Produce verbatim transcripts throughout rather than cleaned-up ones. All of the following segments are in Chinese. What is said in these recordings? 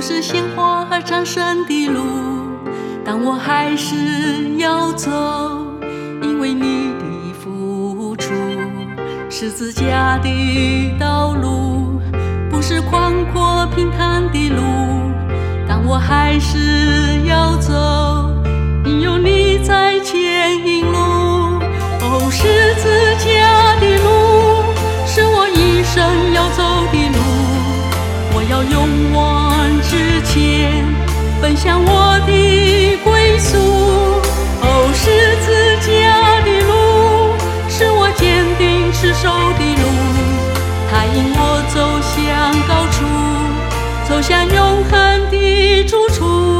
是鲜花而产生的路，但我还是要走，因为你的付出。十字架的道路不是宽阔平坦的路，但我还是要走，因有你在牵引路。哦，十字架的路是我一生要走的路，我要勇往直前，奔向我的归宿。哦，十字架的路是我坚定持守的路，它引我走向高处，走向永恒的住处。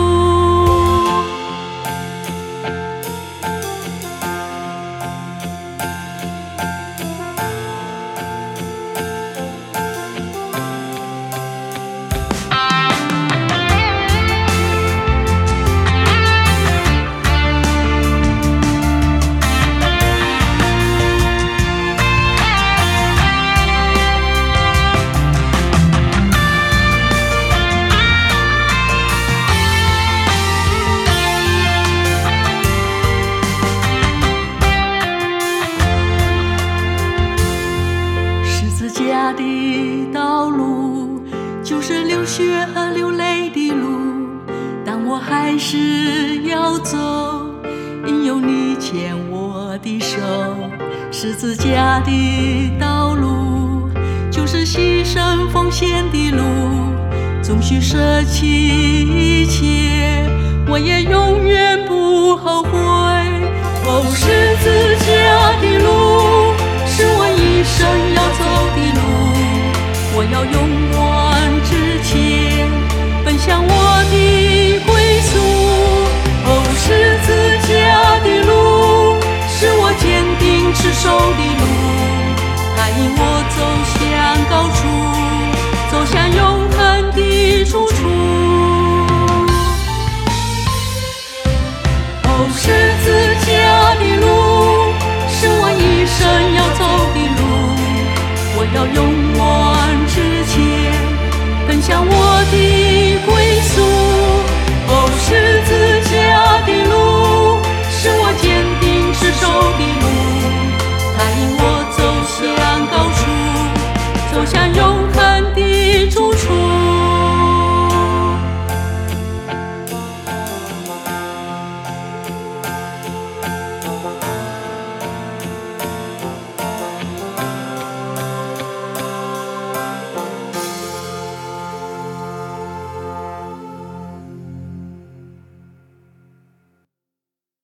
的道路就是流血和流泪的路，但我还是要走，因有你牵我的手。十字架的道路就是牺牲奉献的路，总需舍弃一切，我也永远不后悔。哦，十字架的路是我一生要走的路，我要勇往直前，奔向我的归宿。哦，十字架的路是我坚定持守的路，它引我走向高处，走向永恒的住处。哦，十字架的路是我一生要走的路，我要勇